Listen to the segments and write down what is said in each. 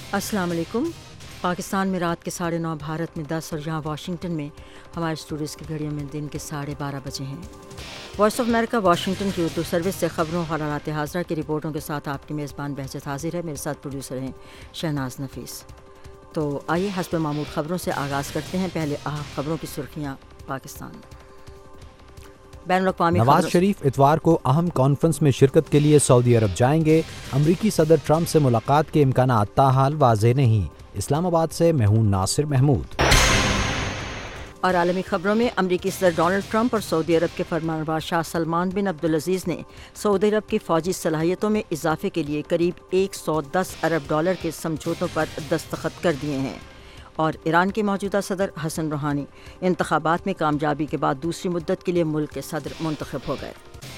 السلام علیکم۔ پاکستان میں رات کے 9:30، بھارت میں 10 اور یہاں واشنگٹن میں ہمارے اسٹوڈیوز کی گھڑیوں میں دن کے 12:30 بجے ہیں۔ وائس آف امریکہ واشنگٹن کی اردو سروس سے خبروں حالات حاضرہ کی رپورٹوں کے ساتھ آپ کی میزبان بہجت حاضر ہے۔ میرے ساتھ پروڈیوسر ہیں شہناز نفیس۔ تو آئیے حسب معمول خبروں سے آغاز کرتے ہیں۔ پہلے اہم خبروں کی سرخیاں۔ پاکستان بین الاقوامی نواز شریف اتوار کو اہم کانفرنس میں شرکت کے لیے سعودی عرب جائیں گے۔ امریکی صدر ٹرمپ سے ملاقات کے امکانات تاحال واضح نہیں۔ اسلام آباد سے مہون ناصر محمود۔ اور عالمی خبروں میں امریکی صدر ڈونلڈ ٹرمپ اور سعودی عرب کے فرمانروا شاہ سلمان بن عبدالعزیز نے سعودی عرب کی فوجی صلاحیتوں میں اضافے کے لیے قریب $110 ارب کے سمجھوتوں پر دستخط کر دیے ہیں۔ اور ایران کے موجودہ صدر حسن روحانی انتخابات میں کامیابی کے بعد دوسری مدت کے لیے ملک کے صدر منتخب ہو گئے۔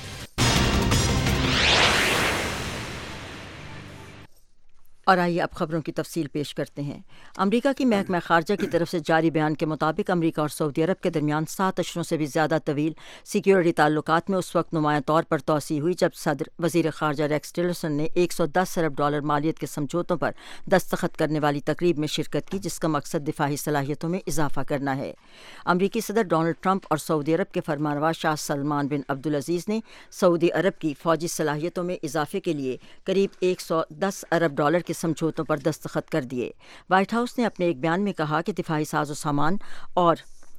اور آئیے اب خبروں کی تفصیل پیش کرتے ہیں۔ امریکہ کی محکمہ خارجہ کی طرف سے جاری بیان کے مطابق امریکہ اور سعودی عرب کے درمیان 7 اشروں سے بھی زیادہ طویل سیکیورٹی تعلقات میں اس وقت نمایاں طور پر توسیع ہوئی جب صدر وزیر خارجہ ریکس ٹیلرسن نے $110 ارب مالیت کے سمجھوتوں پر دستخط کرنے والی تقریب میں شرکت کی، جس کا مقصد دفاعی صلاحیتوں میں اضافہ کرنا ہے۔ امریکی صدر ڈونلڈ ٹرمپ اور سعودی عرب کے فرمانروا شاہ سلمان بن عبدالعزیز نے سعودی عرب کی فوجی صلاحیتوں میں اضافے کے لیے قریب $110 ارب کے سمجھوتوں پر دستخط کر دیے۔ وائٹ ہاؤس نے اپنے ایک بیان میں کہا کہ دفاعی ساز و سامان اور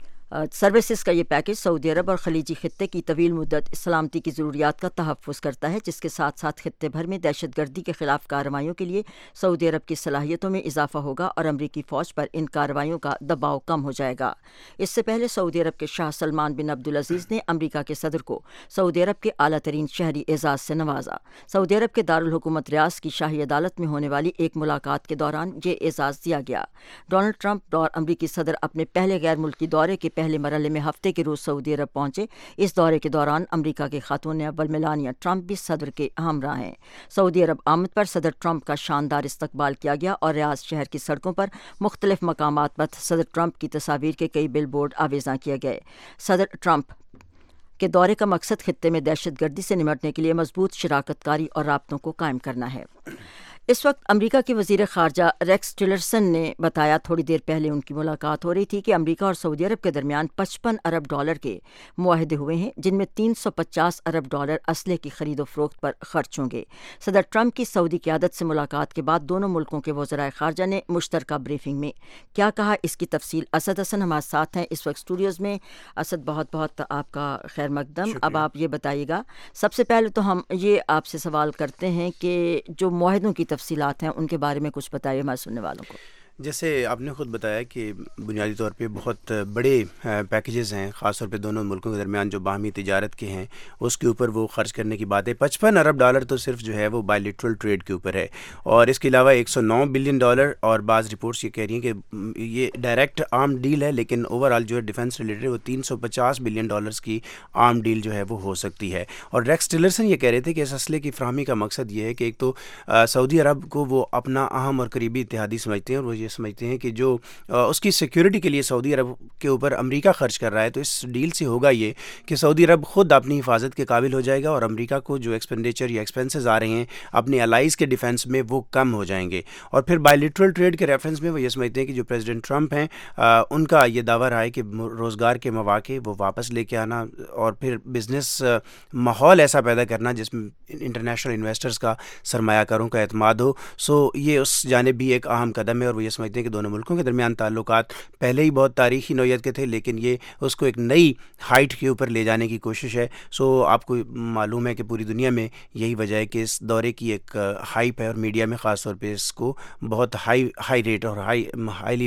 سروسز کا یہ پیکج سعودی عرب اور خلیجی خطے کی طویل مدت سلامتی کی ضروریات کا تحفظ کرتا ہے، جس کے ساتھ ساتھ خطے بھر میں دہشت گردی کے خلاف کارروائیوں کے لیے سعودی عرب کی صلاحیتوں میں اضافہ ہوگا اور امریکی فوج پر ان کارروائیوں کا دباؤ کم ہو جائے گا۔ اس سے پہلے سعودی عرب کے شاہ سلمان بن عبدالعزیز نے امریکہ کے صدر کو سعودی عرب کے اعلیٰ ترین شہری اعزاز سے نوازا۔ سعودی عرب کے دارالحکومت ریاض کی شاہی عدالت میں ہونے والی ایک ملاقات کے دوران یہ اعزاز دیا گیا۔ ڈونلڈ ٹرمپ اور امریکی صدر اپنے پہلے غیر ملکی دورے کے پہلے مرحلے میں ہفتے کے روز سعودی عرب پہنچے۔ اس دورے کے دوران امریکہ کے خاتون اول میلانیا ٹرمپ بھی صدر کے ہمراہ ہیں۔ سعودی عرب آمد پر صدر ٹرمپ کا شاندار استقبال کیا گیا اور ریاض شہر کی سڑکوں پر مختلف مقامات پر صدر ٹرمپ کی تصاویر کے کئی بل بورڈ آویزاں کیے گئے۔ صدر ٹرمپ کے دورے کا مقصد خطے میں دہشت گردی سے نمٹنے کے لیے مضبوط شراکت کاری اور رابطوں کو قائم کرنا ہے۔ اس وقت امریکہ کے وزیر خارجہ ریکس ٹیلرسن نے بتایا، تھوڑی دیر پہلے ان کی ملاقات ہو رہی تھی، کہ امریکہ اور سعودی عرب کے درمیان $55 ارب کے معاہدے ہوئے ہیں، جن میں $350 ارب اسلحے کی خرید و فروخت پر خرچ ہوں گے۔ صدر ٹرمپ کی سعودی قیادت سے ملاقات کے بعد دونوں ملکوں کے وزرائے خارجہ نے مشترکہ بریفنگ میں کیا کہا، اس کی تفصیل اسد حسن ہمارے ساتھ ہیں اس وقت اسٹوڈیوز میں۔ اسد، بہت بہت آپ کا خیر مقدم۔ اب آپ یہ بتائیے گا، سب سے پہلے تو ہم یہ آپ سے سوال کرتے ہیں کہ جو معاہدوں کی تفصیلات ہیں ان کے بارے میں کچھ بتائیے ہمارے سننے والوں کو۔ جیسے آپ نے خود بتایا کہ بنیادی طور پہ بہت بڑے پیکیجز ہیں، خاص طور پہ دونوں ملکوں کے درمیان جو باہمی تجارت کے ہیں اس کے اوپر وہ خرچ کرنے کی بات ہے۔ $55 ارب تو صرف جو ہے وہ بائی لیٹرل ٹریڈ کے اوپر ہے، اور اس کے علاوہ $109 بلین، اور بعض رپورٹس یہ کہہ رہی ہیں کہ یہ ڈائریکٹ آرم ڈیل ہے، لیکن اوور آل جو ہے ڈیفنس ریلیٹڈ وہ $350 بلین کی آرم ڈیل جو ہے وہ ہو سکتی ہے۔ اور ریکس ٹیلرسن یہ کہہ رہے تھے کہ اس اسلحے کی فراہمی کا مقصد یہ ہے کہ ایک تو سعودی عرب کو وہ اپنا اہم اور قریبی اتحادی سمجھتے ہیں، اور وہ یہ سمجھتے ہیں کہ جو اس کی سیکیورٹی کے لیے سعودی عرب کے اوپر امریکہ خرچ کر رہا ہے، تو اس ڈیل سے ہوگا یہ کہ سعودی عرب خود اپنی حفاظت کے قابل ہو جائے گا، اور امریکہ کو جو ایکسپینڈیچر یا ایکسپینسز آ رہے ہیں اپنے الائز کے ڈیفنس میں وہ کم ہو جائیں گے۔ اور پھر بائی لیٹرل ٹریڈ کے ریفرنس میں وہ یہ سمجھتے ہیں کہ جو پریزیڈنٹ ٹرمپ ہیں ان کا یہ دعویٰ رہا ہے کہ روزگار کے مواقع وہ واپس لے کے آنا، اور پھر بزنس ماحول ایسا پیدا کرنا جس میں انٹرنیشنل انویسٹرز کا، سرمایہ کاروں کا اعتماد ہو۔ سو یہ اس جانب بھی ایک اہم قدم ہے، اور وہ یہ سمجھتے ہیں کہ دونوں ملکوں کے درمیان تعلقات پہلے ہی بہت تاریخی نوعیت کے تھے، لیکن یہ اس کو ایک نئی ہائٹ کے اوپر لے جانے کی کوشش ہے۔ سو آپ کو معلوم ہے کہ پوری دنیا میں یہی وجہ ہے کہ اس دورے کی ایک ہائپ ہے، اور میڈیا میں خاص طور پہ اس کو بہت ہائی ریٹ اور ہائیلی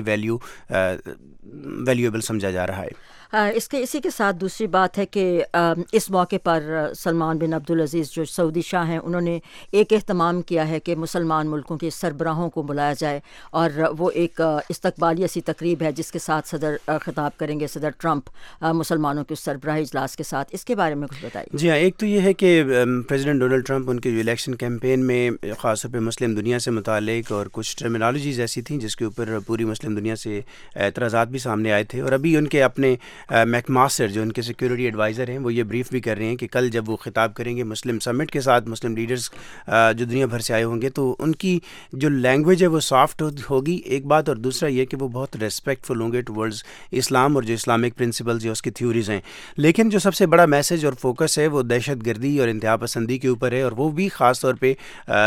ویلیویبل سمجھا جا رہا ہے۔ اسی کے ساتھ دوسری بات ہے کہ اس موقع پر سلمان بن عبدالعزیز جو سعودی شاہ ہیں، انہوں نے ایک اہتمام کیا ہے کہ مسلمان ملکوں کے سربراہوں کو بلایا جائے، اور وہ ایک استقبالیہ سی تقریب ہے جس کے ساتھ صدر خطاب کریں گے، صدر ٹرمپ مسلمانوں کے سربراہی اجلاس کے ساتھ۔ اس کے بارے میں کچھ بتائیے۔ جی ہاں، ایک تو یہ ہے کہ پریزیڈنٹ ڈونلڈ ٹرمپ ان کے جو الیکشن کیمپین میں خاص طور پہ مسلم دنیا سے متعلق اور کچھ ٹرمینالوجیز ایسی تھیں جس کے اوپر پوری مسلم دنیا سے اعتراضات بھی سامنے آئے تھے، اور ابھی ان کے اپنے میک ماسٹر جو ان کے سیکیورٹی ایڈوائزر ہیں وہ یہ بریف بھی کر رہے ہیں کہ کل جب وہ خطاب کریں گے مسلم سمٹ کے ساتھ مسلم لیڈرز جو دنیا بھر سے آئے ہوں گے تو ان کی جو لینگویج ہے وہ سافٹ ہوگی ایک بات، اور دوسرا یہ کہ وہ بہت ریسپیکٹفل ہوں گے ٹورڈز اسلام اور جو اسلامک پرنسپلز یا اس کی تھیوریز ہیں. لیکن جو سب سے بڑا میسج اور فوکس ہے وہ دہشت گردی اور انتہا پسندی کے اوپر ہے، اور وہ بھی خاص طور پہ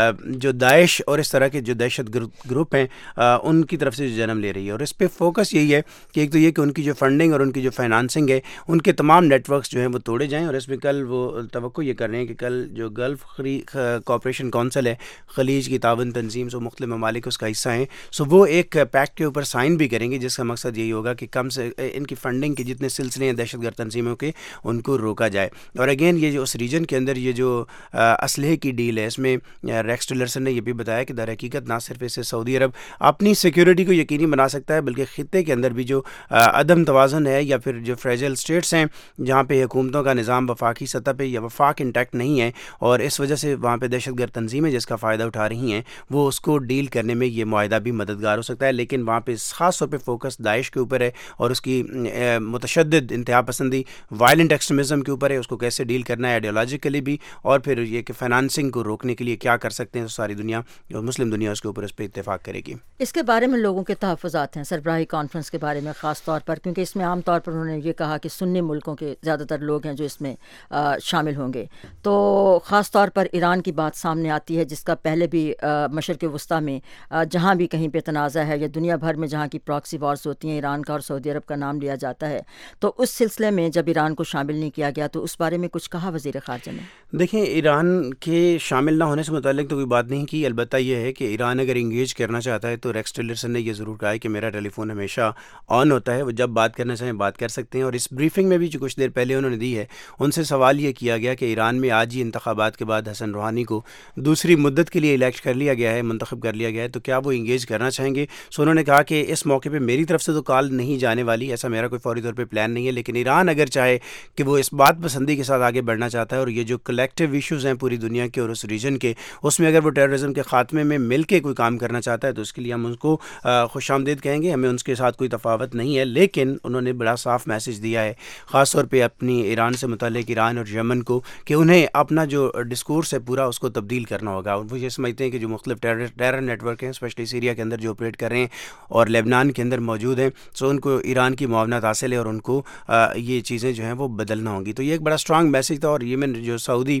جو داعش اور اس طرح کے جو دہشت گروپ ہیں ان کی طرف سے جو جنم لے رہی ہے. اور اس پہ فوکس یہی ہے کہ ایک تو یہ کہ ان کی جو فنڈنگ اور ان کی جو فائنانسنگ ہے ان کے تمام نیٹ ورکس جو ہیں وہ توڑے جائیں. اور اس میں کل وہ توقع یہ کر رہے ہیں کہ کل جو گلف کوآپریشن کونسل ہے، خلیج کی تعاون تنظیم، جو مختلف ممالک اس کا حصہ ہیں، سو وہ ایک پیکٹ کے اوپر سائن بھی کریں گے جس کا مقصد یہی ہوگا کہ کم سے ان کی فنڈنگ کے جتنے سلسلے ہیں دہشت گرد تنظیموں کے ان کو روکا جائے. اور اگین یہ جو اس ریجن کے اندر یہ جو اسلحے کی ڈیل ہے اس میں ریکس ٹیلرسن نے یہ بھی بتایا کہ در حقیقت نہ صرف اسے سعودی عرب اپنی سیکیورٹی کو یقینی بنا سکتا ہے بلکہ خطے کے اندر بھی جو عدم توازن ہے یا پھر جو فریجل اسٹیٹس ہیں جہاں پہ حکومتوں کا نظام وفاقی سطح پہ یا وفاق انٹیکٹ نہیں ہے اور اس وجہ سے وہاں پہ دہشت گرد تنظیمیں جس کا فائدہ اٹھا رہی ہیں وہ اس کو ڈیل کرنے میں یہ معاہدہ بھی مددگار ہو سکتا ہے. لیکن وہاں پہ خاص طور پہ فوکس داعش کے اوپر ہے اور اس کی متشدد انتہا پسندی وائلنٹ ایکسٹریمزم کے اوپر ہے، اس کو کیسے ڈیل کرنا ہے آئیڈیالوجیکلی بھی، اور پھر یہ کہ فائنانسنگ کو روکنے کے لیے کیا کر سکتے ہیں. تو ساری دنیا اور مسلم دنیا اس کے اوپر اس پہ اتفاق کرے گی. اس کے بارے میں لوگوں کے تحفظات ہیں سربراہی کانفرنس کے بارے میں خاص طور پر، کیونکہ اس میں عام طور پر انہوں نے یہ کہا کہ سنی ملکوں کے زیادہ تر لوگ ہیں جو اس میں شامل ہوں گے. تو خاص طور پر ایران کی بات سامنے آتی ہے جس کا پہلے بھی مشرق وسطیٰ میں جہاں بھی کہیں پہ تنازع ہے یا دنیا بھر میں جہاں کی پراکسی وارز ہوتی ہیں ایران کا اور سعودی عرب کا نام لیا جاتا ہے. تو اس سلسلے میں جب ایران کو شامل نہیں کیا گیا تو اس بارے میں کچھ کہا وزیر خارجہ نے؟ دیکھیں ایران کے شامل نہ ہونے سے متعلق تو کوئی بات نہیں کی، البتہ یہ ہے کہ ایران اگر انگیج کرنا چاہتا ہے تو ریکس ٹیلرسن نے یہ ضرور کہا ہے کہ میرا ٹیلی فون ہمیشہ آن ہوتا ہے، وہ جب بات کرنا چاہیں بات کر سکتے ہیں. اور اس بریفنگ میں بھی جو کچھ دیر پہلے انہوں نے دی ہے ان سے سوال یہ کیا گیا کہ ایران میں آج ہی انتخابات کے بعد حسن روحانی کو دوسری مدت کے لیے الیکٹ کر لیا گیا ہے، منتخب کر لیا گیا ہے، تو کیا وہ انگیج کرنا چاہیں گے. سو انہوں نے کہا کہ اس موقع پہ میری طرف سے تو کال نہیں جانے والی، ایسا میرا کوئی فوری طور پہ پلان نہیں ہے، لیکن ایران اگر چاہے کہ وہ اس بات پسندی کے ساتھ آگے بڑھنا چاہتا ہے اور یہ جو کلیکٹیو ایشوز ہیں پوری دنیا کے اور اس ریجن کے، اس میں اگر وہ ٹیررزم کے خاتمے میں مل کے کوئی کام کرنا چاہتا ہے تو اس کے لیے ہم ان کو خوش آمدید کہیں گے، ہمیں ان کے ساتھ کوئی تفاوت نہیں ہے. لیکن انہوں نے بڑا صاف میسج دیا ہے خاص طور پہ اپنی ایران سے متعلق ایران اور یمن کو کہ انہیں اپنا جو ڈسکورس ہے پورا اس کو تبدیل کرنا ہوگا. وہ یہ سمجھتے ہیں کہ جو مختلف ٹیرر نیٹ ورک ہیں اسپیشلی سیریا کے اندر جو آپریٹ کر رہے ہیں اور لیبنان کے اندر موجود ہیں، سو ان کو ایران کی معاونت حاصل ہے اور ان کو یہ چیزیں جو ہیں وہ بدلنا ہوں گی. تو یہ ایک بڑا اسٹرانگ میسج تھا. اور یمن جو سعودی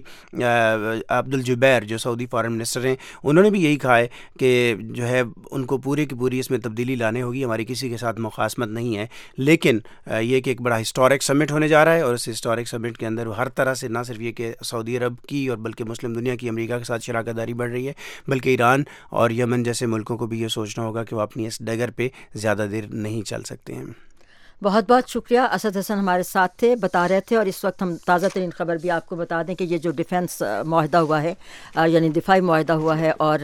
عبد الجبیر جو سعودی فارن منسٹر ہیں انہوں نے بھی یہی کہا ہے کہ جو ہے ان کو پوری کی پوری اس میں تبدیلی لانے ہوگی، ہماری کسی کے ساتھ مخاصمت نہیں ہے. لیکن یہ کہ ایک بڑا ہسٹورک سمٹ ہونے جا رہا ہے اور اس ہسٹورک سمٹ کے اندر ہر طرح سے نہ صرف یہ کہ سعودی عرب کی اور بلکہ مسلم دنیا کی امریکہ کے ساتھ شراکت داری بڑھ رہی ہے، بلکہ ایران اور یمن جیسے ملکوں کو بھی یہ سوچنا ہوگا کہ وہ اپنی اس ڈگر پہ زیادہ دیر نہیں چل سکتے ہیں. بہت بہت شکریہ. اسد حسن ہمارے ساتھ تھے، بتا رہے تھے. اور اس وقت ہم تازہ ترین خبر بھی آپ کو بتا دیں کہ یہ جو ڈیفنس معاہدہ ہوا ہے یعنی دفاعی معاہدہ ہوا ہے اور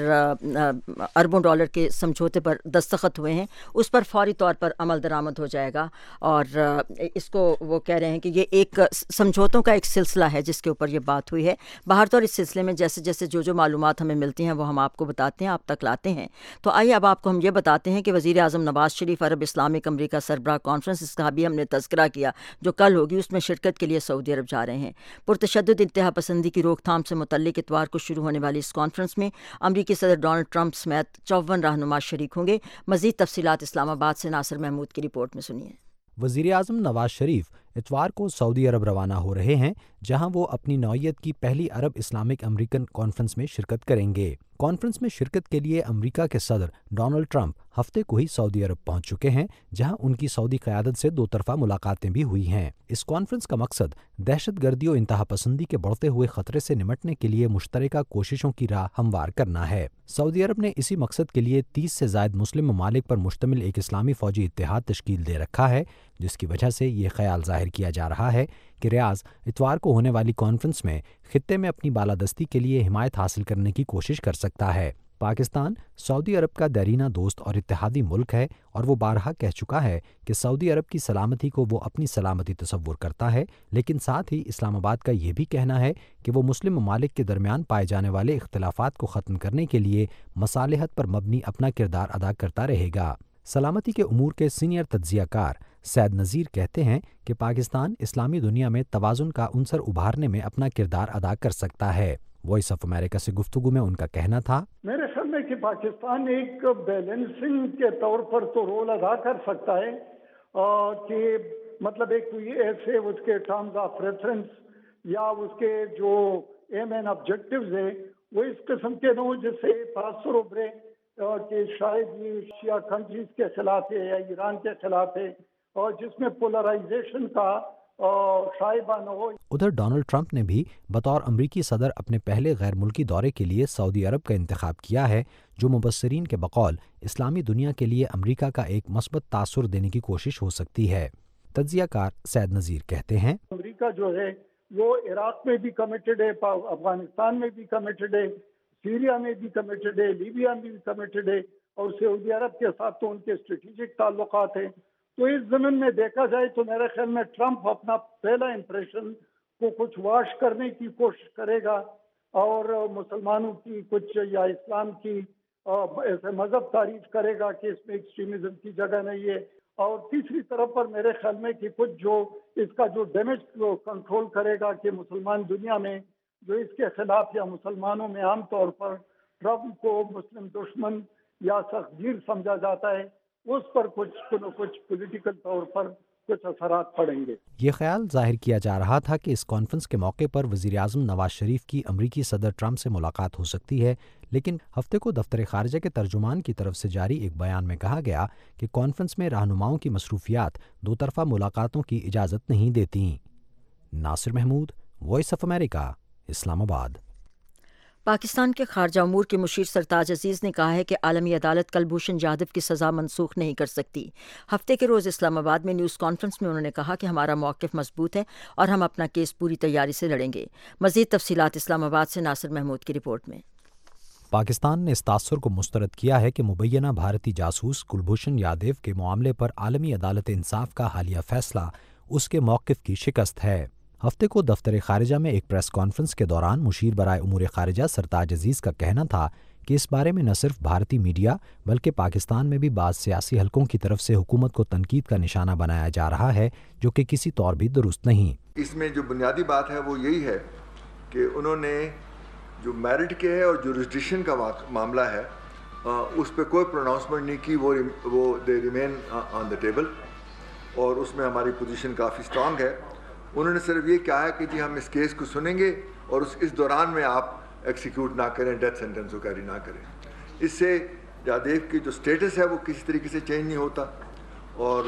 اربوں ڈالر کے سمجھوتے پر دستخط ہوئے ہیں، اس پر فوری طور پر عمل درآمد ہو جائے گا. اور اس کو وہ کہہ رہے ہیں کہ یہ ایک سمجھوتوں کا ایک سلسلہ ہے جس کے اوپر یہ بات ہوئی ہے. باہر تو اس سلسلے میں جیسے جیسے جو معلومات ہمیں ملتی ہیں وہ ہم آپ کو بتاتے ہیں، آپ تک لاتے ہیں. تو آئیے اب آپ کو ہم یہ بتاتے ہیں کہ وزیر اعظم نواز شریف عرب اسلامک امریکہ سربراہ کانفرنس، اس کا بھی ہم نے تذکرہ کیا، جو کل ہوگی، اس میں شرکت کے لیے سعودی عرب جا رہے ہیں. پرتشدد انتہا پسندی کی روک تھام سے متعلق اتوار کو شروع ہونے والی اس کانفرنس میں امریکی صدر ڈونلڈ ٹرمپ سمیت 54 رہنما شریک ہوں گے. مزید تفصیلات اسلام آباد سے ناصر محمود کی رپورٹ میں سنیے. وزیر اعظم نواز شریف اتوار کو سعودی عرب روانہ ہو رہے ہیں، جہاں وہ اپنی نوعیت کی پہلی عرب اسلامک امریکن کانفرنس میں شرکت کریں گے. کانفرنس میں شرکت کے لیے امریکہ کے صدر ڈونلڈ ٹرمپ ہفتے کو ہی سعودی عرب پہنچ چکے ہیں، جہاں ان کی سعودی قیادت سے 2 طرفہ ملاقاتیں بھی ہوئی ہیں. اس کانفرنس کا مقصد دہشت گردی و انتہا پسندی کے بڑھتے ہوئے خطرے سے نمٹنے کے لیے مشترکہ کوششوں کی راہ ہموار کرنا ہے. سعودی عرب نے اسی مقصد کے لیے 30 سے زائد مسلم ممالک پر مشتمل ایک اسلامی فوجی اتحاد تشکیل دے رکھا ہے، جس کی وجہ سے یہ خیال ظاہر کیا جا رہا ہے کہ ریاض اتوار کو ہونے والی کانفرنس میں خطے میں اپنی بالادستی کے لیے حمایت حاصل کرنے کی کوشش کر سکتا ہے. پاکستان سعودی عرب کا دیرینہ دوست اور اتحادی ملک ہے اور وہ بارہا کہہ چکا ہے کہ سعودی عرب کی سلامتی کو وہ اپنی سلامتی تصور کرتا ہے، لیکن ساتھ ہی اسلام آباد کا یہ بھی کہنا ہے کہ وہ مسلم ممالک کے درمیان پائے جانے والے اختلافات کو ختم کرنے کے لیے مصالحت پر مبنی اپنا کردار ادا کرتا رہے گا. سلامتی کے امور کے سینئر تجزیہ کار سید نذیر کہتے ہیں کہ پاکستان اسلامی دنیا میں توازن کا عنصر ابھارنے میں اپنا کردار ادا کر سکتا ہے۔ وائس آف امریکہ سے گفتگو میں ان کا کہنا تھا، میرے خیال میں کہ پاکستان ایک بیلنسنگ کے طور پر تو رول ادا کر سکتا ہے کہ مطلب ایک کوئی ایسے اس کے ٹرمز آف ریفرنس یا اس کے جو ایم اینڈ آبجیکٹیوز ہیں وہ اس قسم کے نہ جس سے تاثر ابھرے کہ شاید یہ شیعہ کنٹریز کے خلاف ہے یا ایران کے خلاف ہے اور جس میں پولرائزیشن کا شائبہ نہ ہو۔ ادھر ڈونلڈ ٹرمپ نے بھی بطور امریکی صدر اپنے پہلے غیر ملکی دورے کے لیے سعودی عرب کا انتخاب کیا ہے، جو مبصرین کے بقول اسلامی دنیا کے لیے امریکہ کا ایک مثبت تاثر دینے کی کوشش ہو سکتی ہے۔ تجزیہ کار سید نذیر کہتے ہیں، امریکہ جو ہے وہ عراق میں بھی کمیٹڈ ہے، افغانستان میں بھی کمیٹڈ ہے، سیریا میں بھی کمیٹڈ ہے، لیبیا میں بھی کمیٹڈ ہے، اور سعودی عرب کے ساتھ تو ان کے اسٹریٹجک تعلقات ہیں۔ تو اس ضمن میں دیکھا جائے تو میرے خیال میں ٹرمپ اپنا پہلا امپریشن کو کچھ واش کرنے کی کوشش کرے گا اور مسلمانوں کی کچھ یا اسلام کی ایسے مذہب تعریف کرے گا کہ اس میں ایکسٹریمزم کی جگہ نہیں ہے، اور تیسری طرف پر میرے خیال میں کہ کچھ جو اس کا جو ڈیمیج کو کنٹرول کرے گا کہ مسلمان دنیا میں جو اس کے خلاف یا مسلمانوں میں عام طور پر ٹرمپ کو مسلم دشمن یا سختگیر سمجھا جاتا ہے، اس پر کچھ پولیٹیکل طور پر کچھ اثرات پڑیں گے۔ یہ خیال ظاہر کیا جا رہا تھا کہ اس کانفرنس کے موقع پر وزیر اعظم نواز شریف کی امریکی صدر ٹرمپ سے ملاقات ہو سکتی ہے، لیکن ہفتے کو دفتر خارجہ کے ترجمان کی طرف سے جاری ایک بیان میں کہا گیا کہ کانفرنس میں رہنماؤں کی مصروفیات دو طرفہ ملاقاتوں کی اجازت نہیں دیتی۔ Nasir Mahmood, Voice of America, Islamabad. Pakistan کے خارجہ امور کے مشیر سرتاج عزیز نے کہا ہے کہ عالمی عدالت کلبھوشن جادھو کی سزا منسوخ نہیں کر سکتی۔ ہفتے کے روز اسلام آباد میں نیوز کانفرنس میں انہوں نے کہا کہ ہمارا موقف مضبوط ہے اور ہم اپنا کیس پوری تیاری سے لڑیں گے۔ مزید تفصیلات اسلام آباد سے ناصر محمود کی رپورٹ میں۔ پاکستان نے اس تاثر کو مسترد کیا ہے کہ مبینہ بھارتی جاسوس کلبھوشن یادیو کے معاملے پر عالمی عدالت انصاف کا حالیہ فیصلہ اس کے موقف کی شکست ہے۔ ہفتے کو دفتر خارجہ میں ایک پریس کانفرنس کے دوران مشیر برائے امور خارجہ سرتاج عزیز کا کہنا تھا کہ اس بارے میں نہ صرف بھارتی میڈیا بلکہ پاکستان میں بھی بعض سیاسی حلقوں کی طرف سے حکومت کو تنقید کا نشانہ بنایا جا رہا ہے، جو کہ کسی طور بھی درست نہیں۔ اس میں جو بنیادی بات ہے وہ یہی ہے کہ انہوں نے جو میرٹ کے ہے اور جورسڈکشن کا معاملہ ہے اس پہ کوئی پروناؤنسمنٹ نہیں کی، وہ they remain on the table, اور اس میں ہماری پوزیشن کافی اسٹرانگ ہے۔ انہوں نے صرف یہ کہا ہے کہ جی ہم اس کیس کو سنیں گے اور اس دوران میں آپ ایکسیکیوٹ نہ کریں، ڈیتھ سینٹنس کو کیری نہ کریں۔ اس سے یادیو کی جو سٹیٹس ہے وہ کسی طریقے سے چینج نہیں ہوتا، اور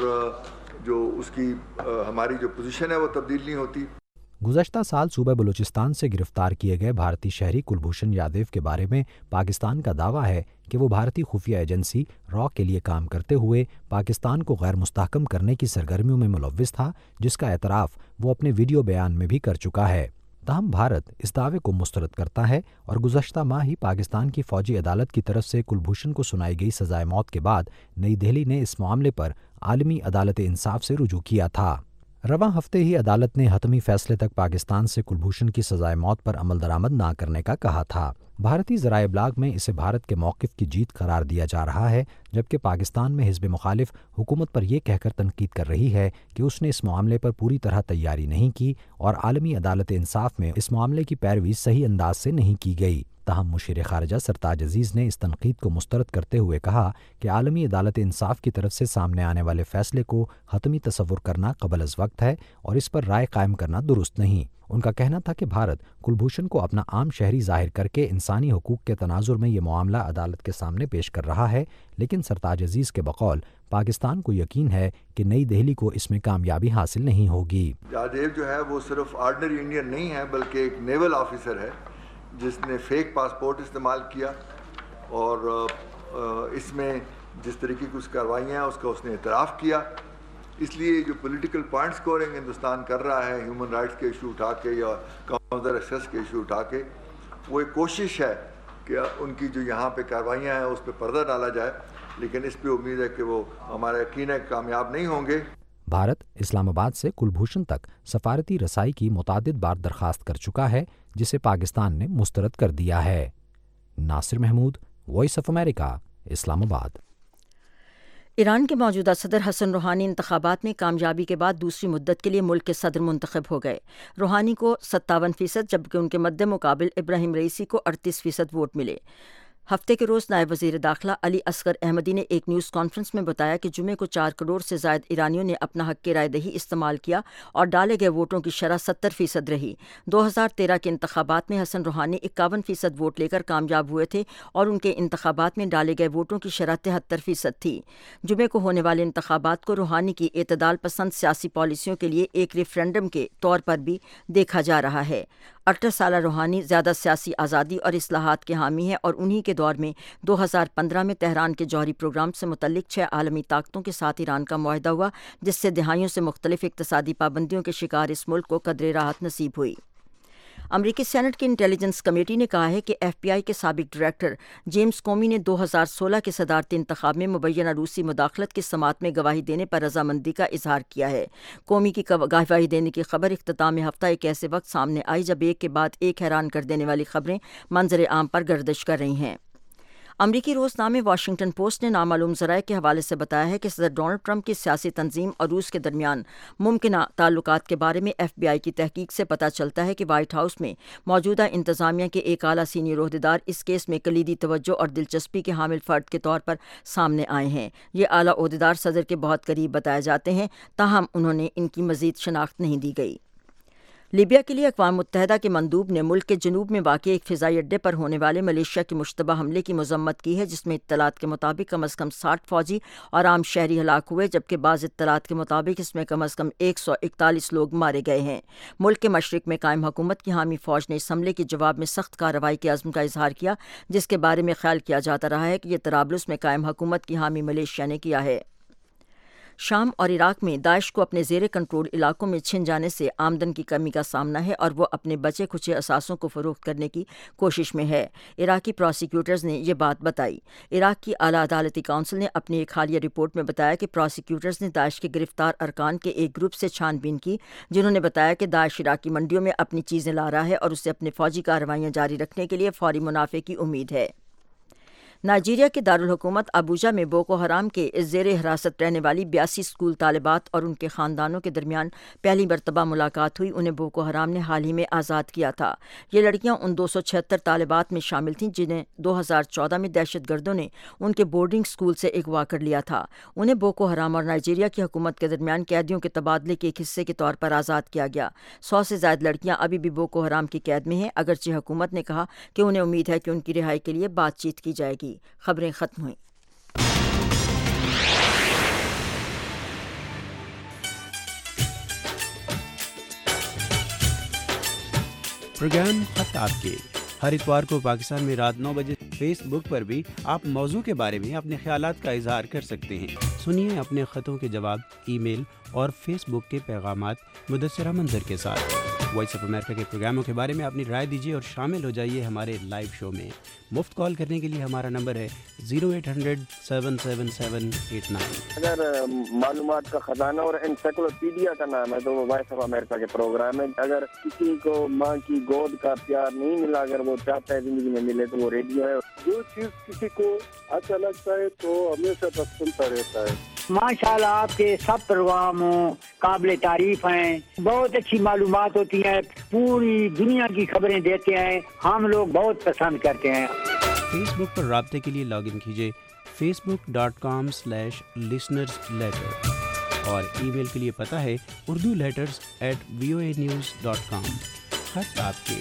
جو اس کی ہماری جو پوزیشن ہے وہ تبدیل نہیں ہوتی۔ گزشتہ سال صوبہ بلوچستان سے گرفتار کیے گئے بھارتی شہری کلبھوشن یادیو کے بارے میں پاکستان کا دعویٰ ہے کہ وہ بھارتی خفیہ ایجنسی را کے لیے کام کرتے ہوئے پاکستان کو غیر مستحکم کرنے کی سرگرمیوں میں ملوث تھا، جس کا اعتراف وہ اپنے ویڈیو بیان میں بھی کر چکا ہے۔ تاہم بھارت اس دعوے کو مسترد کرتا ہے اور گزشتہ ماہ ہی پاکستان کی فوجی عدالت کی طرف سے کلبھوشن کو سنائی گئی سزائے موت کے بعد نئی دہلی نے اس معاملے پر عالمی عدالت انصاف سے رجوع کیا تھا۔ رواں ہفتے ہی عدالت نے حتمی فیصلے تک پاکستان سے کلبھوشن کی سزائے موت پر عمل درآمد نہ کرنے کا کہا تھا۔ بھارتی ذرائع ابلاغ میں اسے بھارت کے موقف کی جیت قرار دیا جا رہا ہے، جبکہ پاکستان میں حزب مخالف حکومت پر یہ کہہ کر تنقید کر رہی ہے کہ اس نے اس معاملے پر پوری طرح تیاری نہیں کی اور عالمی عدالت انصاف میں اس معاملے کی پیروی صحیح انداز سے نہیں کی گئی۔ تاہم مشیر خارجہ سرتاج عزیز نے اس تنقید کو مسترد کرتے ہوئے کہا کہ عالمی عدالت انصاف کی طرف سے سامنے آنے والے فیصلے کو حتمی تصور کرنا قبل از وقت ہے اور اس پر رائے قائم کرنا درست نہیں۔ ان کا کہنا تھا کہ بھارت کلبھوشن کو اپنا عام شہری ظاہر کر کے انسانی حقوق کے تناظر میں یہ معاملہ عدالت کے سامنے پیش کر رہا ہے، لیکن سرتاج عزیز کے بقول پاکستان کو یقین ہے کہ نئی دہلی کو اس میں کامیابی حاصل نہیں ہوگی۔ یادیو جو ہے وہ صرف آرڈنری انڈین نہیں ہے بلکہ ایک نیول آفیسر ہے جس نے فیک پاسپورٹ استعمال کیا، اور اس میں جس طریقے کی اس کاروائیاں ہیں اس کا اس نے اعتراف کیا۔ اس لیے جو پولیٹیکل پوائنٹ سکورنگ ہندوستان کر رہا ہے ہیومن رائٹس کے ایشو اٹھا کے یا کاؤنٹر ایکسیس کے ایشو اٹھا کے، وہ ایک کوشش ہے کہ ان کی جو یہاں پہ کاروائیاں ہیں اس پہ پردہ ڈالا جائے، لیکن اس پہ امید ہے کہ وہ ہمارا یقین ہے کامیاب نہیں ہوں گے۔ بھارت اسلام آباد سے کلبھوشن تک سفارتی رسائی کی متعدد بار درخواست کر چکا ہے، جسے پاکستان نے مسترد کر دیا ہے۔ Nasir Mahmood, Voice of America, Islamabad. Iran کے موجودہ صدر حسن روحانی انتخابات میں کامیابی کے بعد دوسری مدت کے لیے ملک کے صدر منتخب ہو گئے۔ روحانی کو 57%، جبکہ ان کے مد مقابل ابراہیم رئیسی کو 38% ووٹ ملے۔ ہفتے کے روز نائب وزیر داخلہ علی اصغر احمدی نے ایک نیوز کانفرنس میں بتایا کہ جمعے کو 4 کروڑ سے زائد ایرانیوں نے اپنا حق رائے دہی استعمال کیا اور ڈالے گئے ووٹوں کی شرح 70% رہی۔ 2013 کے انتخابات میں حسن روحانی 51% ووٹ لے کر کامیاب ہوئے تھے اور ان کے انتخابات میں ڈالے گئے ووٹوں کی شرح 73% تھی۔ جمعے کو ہونے والے انتخابات کو روحانی کی اعتدال پسند سیاسی پالیسیوں کے لیے ایک ریفرینڈم کے طور پر بھی دیکھا جا رہا ہے۔ 68 سالہ روحانی زیادہ سیاسی آزادی اور اصلاحات کے حامی ہیں اور انہی کے دور میں 2015 میں تہران کے جوہری پروگرام سے متعلق 6 عالمی طاقتوں کے ساتھ ایران کا معاہدہ ہوا، جس سے دہائیوں سے مختلف اقتصادی پابندیوں کے شکار اس ملک کو قدرے راحت نصیب ہوئی۔ امریکی سینٹ کی انٹیلیجنس کمیٹی نے کہا ہے کہ ایف بی آئی کے سابق ڈائریکٹر جیمز کومی نے 2016 کے صدارتی انتخاب میں مبینہ روسی مداخلت کی سماعت میں گواہی دینے پر رضامندی کا اظہار کیا ہے۔ کومی کی گواہی دینے کی خبر اختتام ہفتہ ایک ایسے وقت سامنے آئی جب ایک کے بعد ایک حیران کر دینے والی خبریں منظر عام پر گردش کر رہی ہیں۔ امریکی روزنامے واشنگٹن پوسٹ نے نامعلوم ذرائع کے حوالے سے بتایا ہے کہ صدر ڈونلڈ ٹرمپ کی سیاسی تنظیم اور روس کے درمیان ممکنہ تعلقات کے بارے میں ایف بی آئی کی تحقیق سے پتہ چلتا ہے کہ وائٹ ہاؤس میں موجودہ انتظامیہ کے ایک اعلیٰ سینئر عہدیدار اس کیس میں کلیدی توجہ اور دلچسپی کے حامل فرد کے طور پر سامنے آئے ہیں۔ یہ اعلیٰ عہدیدار صدر کے بہت قریب بتائے جاتے ہیں، تاہم انہوں نے ان کی مزید شناخت نہیں دی گئی۔ لیبیا کے لیے اقوام متحدہ کے مندوب نے ملک کے جنوب میں واقع ایک فضائی اڈے پر ہونے والے ملیشیا کے مشتبہ حملے کی مذمت کی ہے، جس میں اطلاعات کے مطابق کم از کم 60 فوجی اور عام شہری ہلاک ہوئے، جبکہ بعض اطلاعات کے مطابق اس میں کم از کم 141 لوگ مارے گئے ہیں۔ ملک کے مشرق میں قائم حکومت کی حامی فوج نے اس حملے کے جواب میں سخت کارروائی کے عزم کا اظہار کیا، جس کے بارے میں خیال کیا جاتا رہا ہے کہ یہ طرابلس میں قائم حکومت کی حامی ملیشیا نے کیا ہے۔ شام اور عراق میں داعش کو اپنے زیر کنٹرول علاقوں میں چھن جانے سے آمدن کی کمی کا سامنا ہے اور وہ اپنے بچے کھچے اثاثوں کو فروخت کرنے کی کوشش میں ہے۔ عراقی پراسیکیوٹرز نے یہ بات بتائی۔ عراق کی اعلیٰ عدالتی کونسل نے اپنی ایک حالیہ رپورٹ میں بتایا کہ پراسیکیوٹرز نے داعش کے گرفتار ارکان کے ایک گروپ سے چھان بین کی، جنہوں نے بتایا کہ داعش عراقی منڈیوں میں اپنی چیزیں لا رہا ہے اور اسے اپنے فوجی کارروائیاں جاری رکھنے کے لیے فوری منافع کی امید ہے۔ نائجیریا کے دارالحکومت ابوجا میں بوکو حرام کے زیر حراست رہنے والی 82 اسکول طالبات اور ان کے خاندانوں کے درمیان پہلی مرتبہ ملاقات ہوئی۔ انہیں بوکو حرام نے حال ہی میں آزاد کیا تھا۔ یہ لڑکیاں ان 276 طالبات میں شامل تھیں جنہیں 2014 میں دہشت گردوں نے ان کے بورڈنگ اسکول سے اغوا کر لیا تھا۔ انہیں بوکو حرام اور نائجیریا کی حکومت کے درمیان قیدیوں کے تبادلے کے ایک حصے کے طور پر آزاد کیا گیا۔ 100 سے زائد لڑکیاں ابھی بھی بوکو حرام کی قید میں ہیں، اگرچہ حکومت نے کہا کہ انہیں امید ہے کہ ان کی رہائی کے لیے بات چیت کی جائے گی۔ خبریں ختم ہوئیں۔ پروگرام خط آپ کے ہر اتوار کو پاکستان میں رات 9 بجے فیس بک پر بھی آپ موضوع کے بارے میں اپنے خیالات کا اظہار کر سکتے ہیں۔ سنیے اپنے خطوں کے جواب ای میل اور فیس بک کے پیغامات مدثرہ منظر کے ساتھ۔ وائس آف امریکہ کے پروگراموں کے بارے میں اپنی رائے دیجیے اور شامل ہو جائیے ہمارے لائیو شو میں۔ مفت کال کرنے کے لیے ہمارا نمبر ہے 0800-777-89۔ اگر معلومات کا خزانہ اور انسائکلوپیڈیا کا نام ہے تو وہ وائس آف امریکہ کے پروگرام ہے۔ اگر کسی کو ماں کی گود کا پیار نہیں ملا، اگر وہ چاہتا ہے زندگی میں ملے تو وہ ریڈیو ہے۔ جو چیز کسی کو اچھا لگتا ہے تو ہمیشہ بس سنتا رہتا ہے۔ ماشاءاللہ آپ کے سب پروگرام قابل تعریف ہیں، بہت اچھی معلومات ہوتی ہیں، پوری دنیا کی خبریں دیتے ہیں، ہم لوگ بہت پسند کرتے ہیں۔ فیس بک پر رابطے کے لیے لاگ ان کیجیے facebook.com/listenersletter اور ای میل کے لیے پتہ ہے urduletters@voanews.com۔ خط آپ کے۔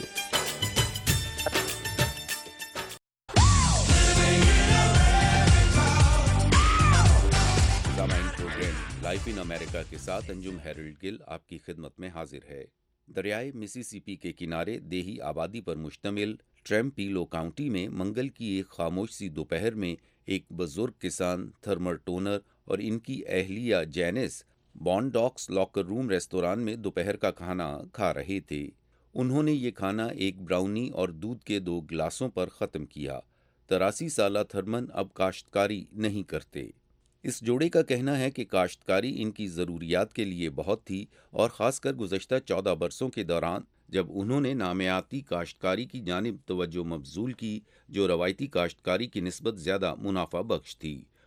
لائف ان امریکہ کے ساتھ انجم ہیرلڈ گل آپ کی خدمت میں حاضر ہے۔ دریائے مسیسپی کے کنارے دیہی آبادی پر مشتمل ٹریمپیلو کاؤنٹی میں منگل کی ایک خاموش سی دوپہر میں ایک بزرگ کسان تھرمر ٹونر اور ان کی اہلیہ جینس بونڈاکس لاکر روم ریستوران میں دوپہر کا کھانا کھا رہے تھے۔ انہوں نے یہ کھانا ایک براؤنی اور دودھ کے 2 گلاسوں پر ختم کیا۔ 83 سالہ تھرمن اب کاشتکاری نہیں کرتے۔ اس جوڑے کا کہنا ہے کہ کاشتکاری ان کی ضروریات کے لیے بہت تھی اور خاص کر گزشتہ 14 برسوں کے دوران جب انہوں نے نامیاتی کاشتکاری کی جانب توجہ مبذول کی جو روایتی کاشتکاری کی نسبت زیادہ منافع بخش تھی۔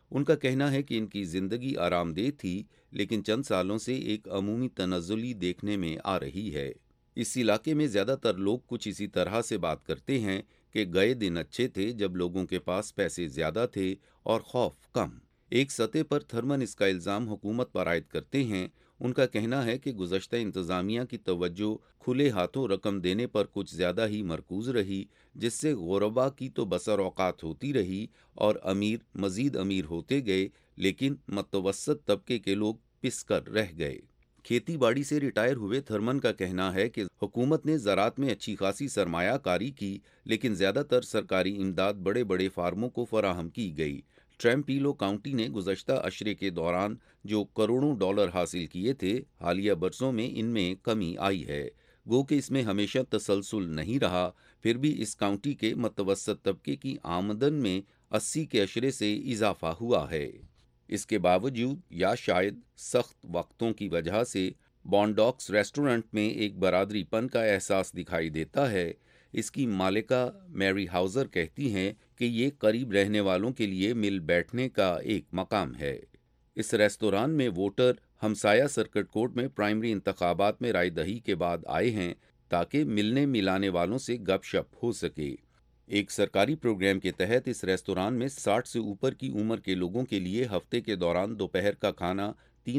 ان کا کہنا ہے کہ ان کی زندگی آرام دہ تھی، لیکن چند سالوں سے ایک عمومی تنزلی دیکھنے میں آ رہی ہے۔ اس علاقے میں زیادہ تر لوگ کچھ اسی طرح سے بات کرتے ہیں کہ گئے دن اچھے تھے جب لوگوں کے پاس پیسے زیادہ تھے اور خوف کم۔ ایک سطح پر تھرمن اس کا الزام حکومت پر عائد کرتے ہیں۔ ان کا کہنا ہے کہ گزشتہ انتظامیہ کی توجہ کھلے ہاتھوں رقم دینے پر کچھ زیادہ ہی مرکوز رہی، جس سے غربا کی تو بسر اوقات ہوتی رہی اور امیر مزید امیر ہوتے گئے، لیکن متوسط طبقے کے لوگ پس کر رہ گئے۔ کھیتی باڑی سے ریٹائر ہوئے تھرمن کا کہنا ہے کہ حکومت نے زراعت میں اچھی خاصی سرمایہ کاری کی، لیکن زیادہ تر سرکاری امداد بڑے بڑے فارموں کو فراہم کی گئی۔ ٹریمپیلو کاؤنٹی نے گزشتہ عشرے کے دوران جو کروڑوں ڈالر حاصل کیے تھے، حالیہ برسوں میں ان میں کمی آئی ہے۔ گو کہ اس میں ہمیشہ تسلسل نہیں رہا، پھر بھی اس کاؤنٹی کے متوسط طبقے کی آمدن میں 80 کے عشرے سے اضافہ ہوا ہے۔ اس کے باوجود یا شاید سخت وقتوں کی وجہ سے بونڈاکس ریسٹورنٹ میں ایک برادری پن کا احساس دکھائی دیتا ہے۔ اس کی مالکہ میری ہاؤزر کہتی ہیں کہ یہ قریب رہنے والوں کے لیے مل بیٹھنے کا ایک مقام ہے۔ اس ریستوران میں ووٹر ہمسایہ سرکٹ کورٹ میں پرائمری انتخابات میں رائے دہی کے بعد آئے ہیں تاکہ ملنے ملانے والوں سے گپ شپ ہو سکے۔ ایک سرکاری پروگرام کے تحت اس ریستوران میں 60 سے اوپر کی عمر کے لوگوں کے لیے ہفتے کے دوران دوپہر کا کھانا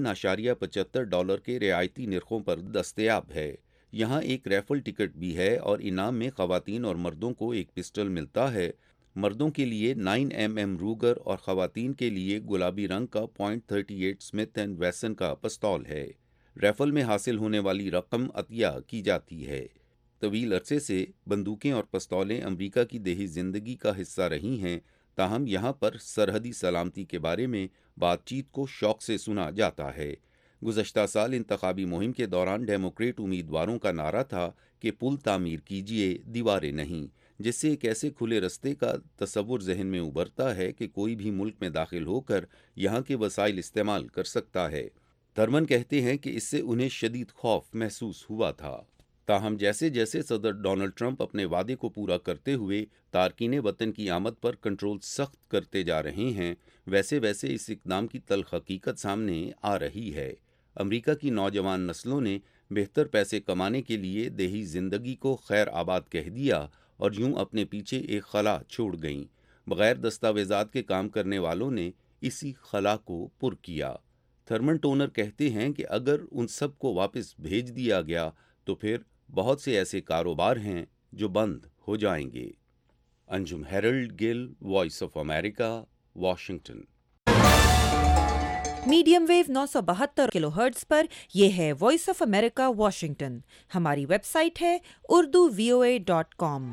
$3.75 کے رعایتی نرخوں پر دستیاب ہے۔ یہاں ایک ریفل ٹکٹ بھی ہے اور انعام میں خواتین اور مردوں کو ایک پسٹل ملتا ہے۔ مردوں کے لیے 9mm روگر اور خواتین کے لیے گلابی رنگ کا .38 اسمتھ اینڈ ویسن کا پستول ہے۔ ریفل میں حاصل ہونے والی رقم عطیہ کی جاتی ہے۔ طویل عرصے سے بندوقیں اور پستولیں امریکہ کی دیہی زندگی کا حصہ رہی ہیں، تاہم یہاں پر سرحدی سلامتی کے بارے میں بات چیت کو شوق سے سنا جاتا ہے۔ گزشتہ سال انتخابی مہم کے دوران ڈیموکریٹ امیدواروں کا نعرہ تھا کہ پل تعمیر کیجیے، دیواریں نہیں، جس سے ایک ایسے کھلے رستے کا تصور ذہن میں ابھرتا ہے کہ کوئی بھی ملک میں داخل ہو کر یہاں کے وسائل استعمال کر سکتا ہے۔ تھرمن کہتے ہیں کہ اس سے انہیں شدید خوف محسوس ہوا تھا۔ تاہم جیسے جیسے صدر ڈونلڈ ٹرمپ اپنے وعدے کو پورا کرتے ہوئے تارکین وطن کی آمد پر کنٹرول سخت کرتے جا رہے ہیں، ویسے ویسے اس اقدام کی تلخ حقیقت سامنے آ رہی ہے۔ امریکہ کی نوجوان نسلوں نے بہتر پیسے کمانے کے لیے دیہی زندگی کو خیر آباد کہہ دیا اور یوں اپنے پیچھے ایک خلا چھوڑ گئیں۔ بغیر دستاویزات کے کام کرنے والوں نے اسی خلا کو پر کیا۔ تھرمن ٹونر کہتے ہیں کہ اگر ان سب کو واپس بھیج دیا گیا تو پھر بہت سے ایسے کاروبار ہیں جو بند ہو جائیں گے۔ Anjum Harold Gill, Voice of America, Washington. Medium wave 972 kilohertz پر یہ ہے وائس آف امریکہ واشنگٹن۔ ہماری ویب سائٹ ہے urduvoa.com۔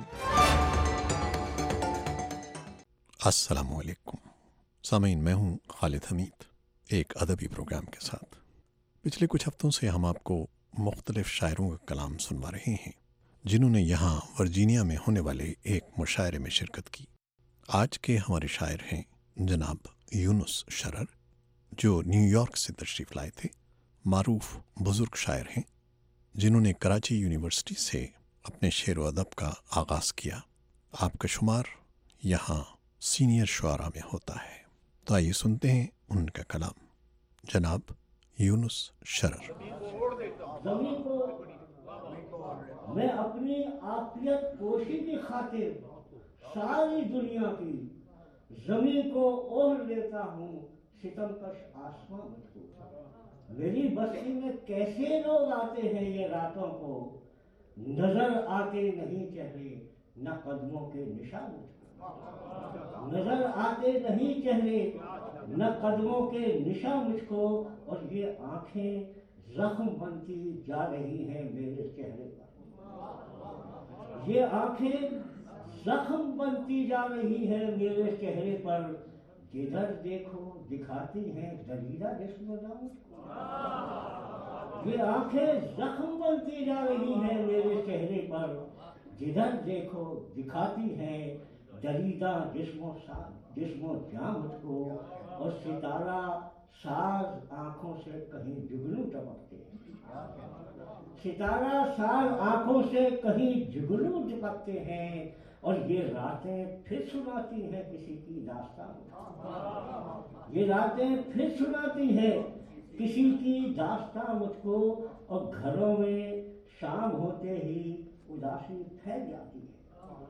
السلام علیکم سامعین، میں ہوں خالد حمید ایک ادبی پروگرام کے ساتھ۔ پچھلے کچھ ہفتوں سے ہم آپ کو مختلف شاعروں کا کلام سنوا رہے ہیں جنہوں نے یہاں ورجینیا میں ہونے والے ایک مشاعرے میں شرکت کی۔ آج کے ہمارے شاعر ہیں جناب یونس شرر، جو نیو یارک سے تشریف لائے تھے۔ معروف بزرگ شاعر ہیں جنہوں نے کراچی یونیورسٹی سے اپنے شعر و ادب کا آغاز کیا۔ آپ کا شمار یہاں سینئر شعراء میں ہوتا ہے۔ تو آئیے سنتے ہیں ان کا کلام۔ جناب یونس شرر۔ زمین کو میں اپنی عافیت پوشی کی خاطر ساری دنیا کی زمین کو اوڑھ لیتا ہوں، ستم کش آسمان مجھ کو۔ میری بستی میں کیسے لوگ آتے ہیں یہ راتوں کو، نظر آتے نہیں چہرے نہ قدموں کے نشان مجھ کو۔ نظر آتے نہیں چہرے نہ قدموں کے نشان مجھ کو، اور یہ آنکھیں زخم بنتی جا رہی ہیں میرے چہرے پر۔ یہ آنکھیں زخم بنتی جا رہی ہیں میرے چہرے پر، جدھر دیکھو دکھاتی ہیں دریدہ جسم و جان کو۔ یہ آنکھیں زخم بنتی جا رہی ہیں میرے چہرے پر، جدھر دیکھو دکھاتی ہیں دریدہ جسم و جان مجھ کو، اور ستارہ ساز آنکھوں سے کہیں جگنو ٹپکتے ہیں۔ ستارہ ساز آنکھوں سے کہیں جگنو ٹپکتے ہیں، اور یہ راتیں پھر سناتی ہیں کسی کی داستان، یہ راتیں پھر سناتی ہیں کسی کی داستان مجھ کو، اور گھروں میں شام ہوتے ہی اداسی پھیل جاتی ہے،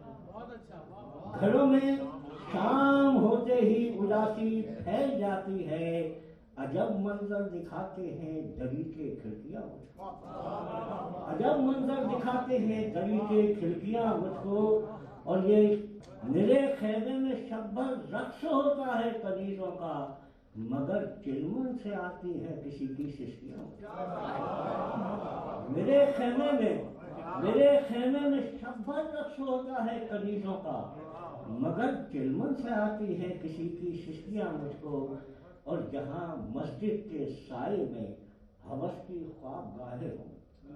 گھروں میں شام ہوتے ہی اداسی پھیل جاتی ہے، عجب منظر دکھاتے ہیں دری کے کھڑکیاں مجھ کو، عجب منظر دکھاتے ہیں دری کے کھڑکیاں مجھ کو، اور یہ میرے خیمے میں شب بھر رقص ہوتا ہے کنیزوں کا، مگر چلمن سے آتی ہے کسی کی سسکیاں، میرے خیمے میں شب بھر رقص ہوتا ہے کنیزوں کا، مگر چلمن سے آتی ہے کسی کی سسکیاں مجھ کو، اور جہاں مسجد کے سائے میں ہوس کی خواب گاہیں ہوں،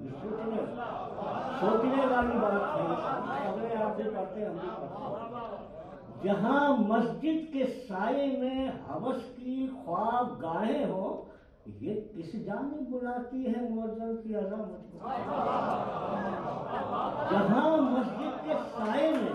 سوچنے والی بات ہے، خبریں آپ بھی پڑھتے ہم بھی پڑھتے، جہاں مسجد کے سائے میں ہوس کی خواب گاہیں ہوں، یہ کس جانب بلاتی ہے موزل کی اذا مجھ کو، جہاں مسجد کے سائے میں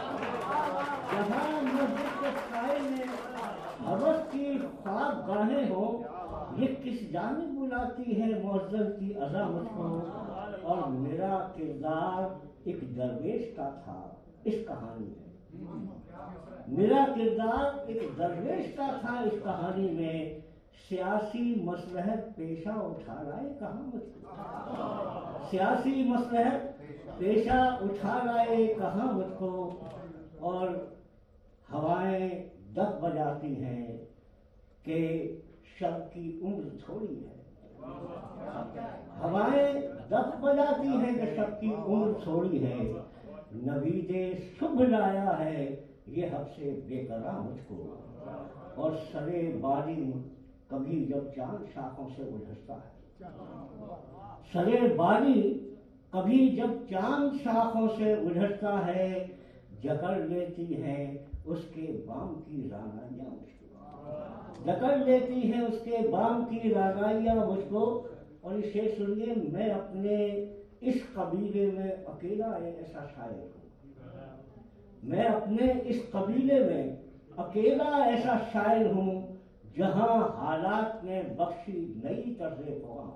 ہوس کی خواب گاہیں ہوں، یہ کس جانب بلاتی ہے موزل کی اذا مجھ کو، اور میرا کردار ایک درویش کا تھا اس کہانی میں، میرا کردار ایک درویش کا تھا اس کہانی میں، سیاسی مصلحت پیشہ اٹھا لائے کہاں مجھ کو، سیاسی مصلحت پیشہ اٹھا لائے کہاں مجھ کو، اور ہوائیں دف بجاتی ہیں کہ شب کی عمر تھوڑی ہے، ہوائیں دف بجاتی ہیں کہ شب کی عمر تھوڑی ہے، نوید صبح لایا ہے یہ حب سے بے قرار مجھ کو، اور سرے باری کبھی جب چاند شاخوں سے الجھتا ہے، سرے باری کبھی جب چاند شاخوں سے الجھتا ہے، جکڑ لیتی ہے اس کے بام کی رانائیاں مجھ کو، جکڑ لیتی ہے اس کے بام کی رانائیاں مجھ کو، اور اسے سنیے، میں اپنے اس قبیلے میں اکیلا ایسا شاعر ہوں، میں اپنے اس قبیلے میں اکیلا ایسا شاعر ہوں، جہاں حالات نے بخشی نئی طرز پیغام،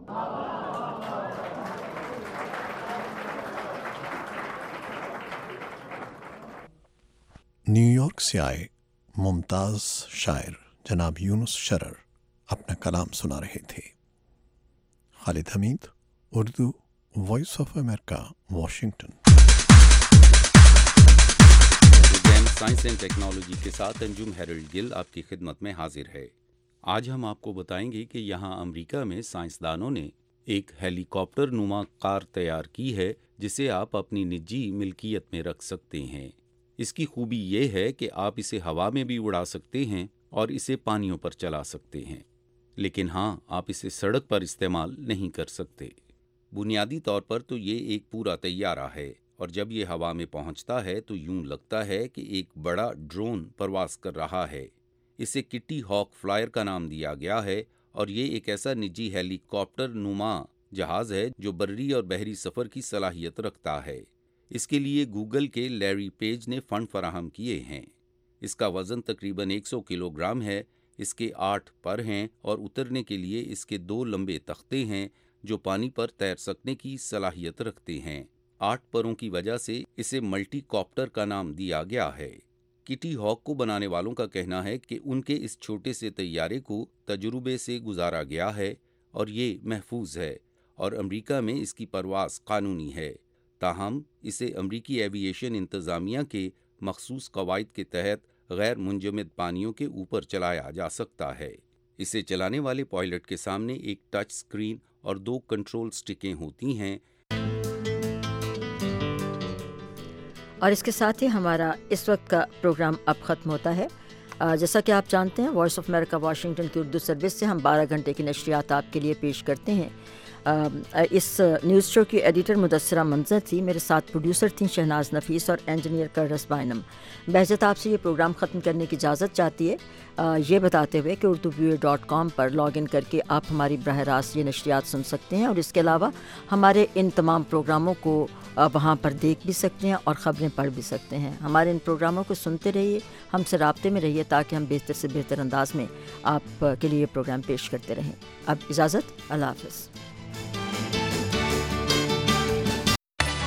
نیو یارک سے آئے ممتاز شاعر جناب یونس شرر اپنا کلام سنا رہے تھے۔ Khalid Hameed, Urdu, Voice of America, Washington. Science and technology کے ساتھ انجم ہیرلڈ گل آپ کی خدمت میں حاضر ہے۔ آج ہم آپ کو بتائیں گے کہ یہاں امریکہ میں سائنسدانوں نے ایک ہیلی کاپٹر نما کار تیار کی ہے جسے آپ اپنی نجی ملکیت میں رکھ سکتے ہیں۔ اس کی خوبی یہ ہے کہ آپ اسے ہوا میں بھی اڑا سکتے ہیں اور اسے پانیوں پر چلا سکتے ہیں، لیکن ہاں، آپ اسے سڑک پر استعمال نہیں کر سکتے۔ بنیادی طور پر تو یہ ایک پورا طیارہ ہے، اور جب یہ ہوا میں پہنچتا ہے تو یوں لگتا ہے کہ ایک بڑا ڈرون پرواز کر رہا ہے۔ اسے کٹی ہاک فلائر کا نام دیا گیا ہے، اور یہ ایک ایسا نجی ہیلی کاپٹر نما جہاز ہے جو بری اور بحری سفر کی صلاحیت رکھتا ہے۔ اس کے لیے گوگل کے لیری پیج نے فنڈ فراہم کیے ہیں۔ اس کا وزن تقریباً 100 کلو گرام ہے، اس کے 8 پر ہیں، اور اترنے کے لیے اس کے 2 لمبے تختے ہیں جو پانی پر تیر سکنے کی صلاحیت رکھتے ہیں۔ 8 پروں کی وجہ سے اسے ملٹی کاپٹر کا نام دیا گیا ہے۔ کٹی ہاک کو بنانے والوں کا کہنا ہے کہ ان کے اس چھوٹے سے طیارے کو تجربے سے گزارا گیا ہے اور یہ محفوظ ہے، اور امریکہ میں اس کی پرواز قانونی ہے۔ تاہم اسے امریکی ایوییشن انتظامیہ کے مخصوص قواعد کے تحت غیر منجمد پانیوں کے اوپر چلایا جا سکتا ہے۔ اسے چلانے والے پائلٹ کے سامنے ایک ٹچ سکرین اور 2 کنٹرول سٹکیں ہوتی ہیں۔ اور اس کے ساتھ ہی ہمارا اس وقت کا پروگرام اب ختم ہوتا ہے۔ جیسا کہ آپ جانتے ہیں، وائس آف امریکہ واشنگٹن کی اردو سروس سے ہم 12 گھنٹے کی نشریات آپ کے لیے پیش کرتے ہیں۔ اس نیوز شو کی ایڈیٹر مدثرہ منظر تھی، میرے ساتھ پروڈیوسر تھیں شہناز نفیس اور انجینئر کرس بائنم۔ بہجت آپ سے یہ پروگرام ختم کرنے کی اجازت چاہتی ہے، یہ بتاتے ہوئے کہ urduvoa.com پر لاگ ان کر کے آپ ہماری براہ راست یہ نشریات سن سکتے ہیں، اور اس کے علاوہ ہمارے ان تمام پروگراموں کو وہاں پر دیکھ بھی سکتے ہیں اور خبریں پڑھ بھی سکتے ہیں۔ ہمارے ان پروگراموں کو سنتے رہیے، ہم سے رابطے میں رہیے تاکہ ہم بہتر سے بہتر انداز میں آپ کے لیے پروگرام پیش کرتے رہیں۔ اب اجازت، اللہ حافظ۔